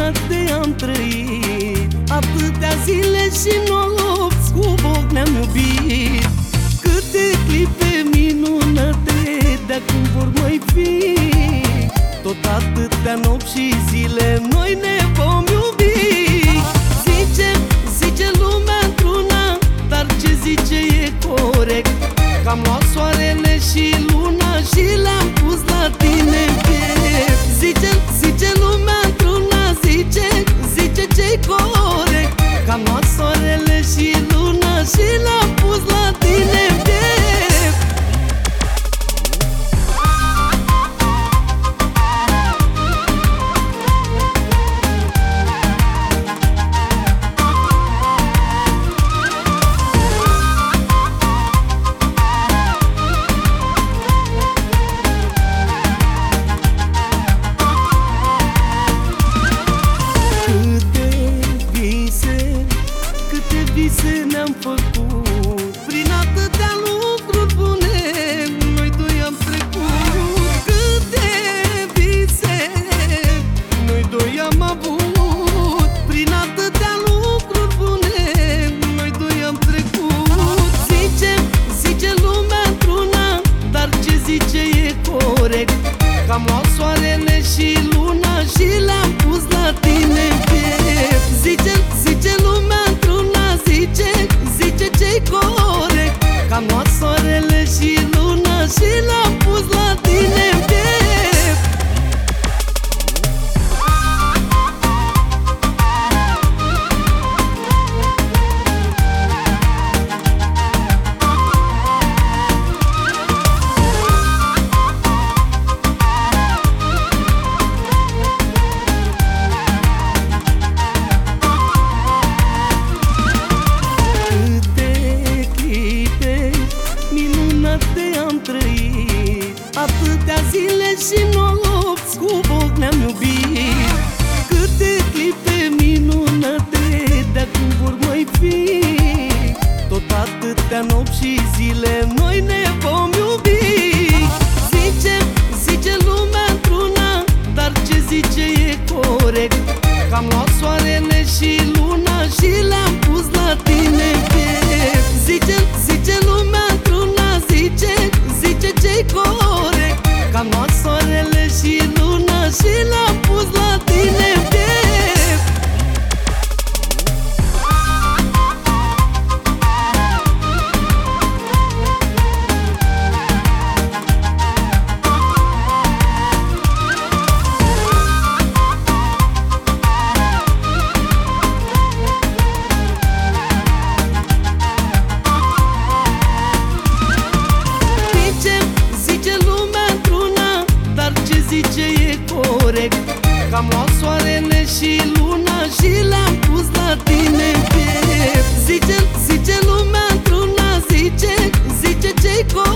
minunate am trăit, atâtea zile și nopți cu foc ne-am iubit. Câte clipe minunate de-acum vor mai fi, tot atâtea nopți și zile noi ne vom iubi. Zice lumea într-una, dar ce zice e corect, că am luat soarele și luna și le-am pus la tine în piept. Zice lumea într-una, zice ce-i corect, că am luat soarele și luna și le-am pus la tine în piept. Vise ne-am făcut, prin atâtea lucruri bune noi doi am trecut. Câte vise noi doi am avut, prin atâtea lucruri bune noi doi am trecut. Zice lumea într-una, dar ce zice e corect, că am luat soarele și luna și le-am pus la tine în piept. Zice lumea într-una, zice ce-i corect, că am luat soarele și luna și le-am pus la tine în piept. Am trăit, atâtea zile și nopți cu foc ne-am iubit. Câte clipe minunate de-acum vor mai fi, tot atâtea nopți și zile noi ne vom iubi. Zice lumea într-una, dar ce zice e corect, că am luat soarele și luna și le-am pus la tine în piept. Zice lumea într-una, zice ce-i corect, că am luat soarele și luna și le-am pus la tine în piept. Zice e corect, că am luat soarele și luna și le-am pus la tine în piept. Zice lumea într-una, zice ce-i corect,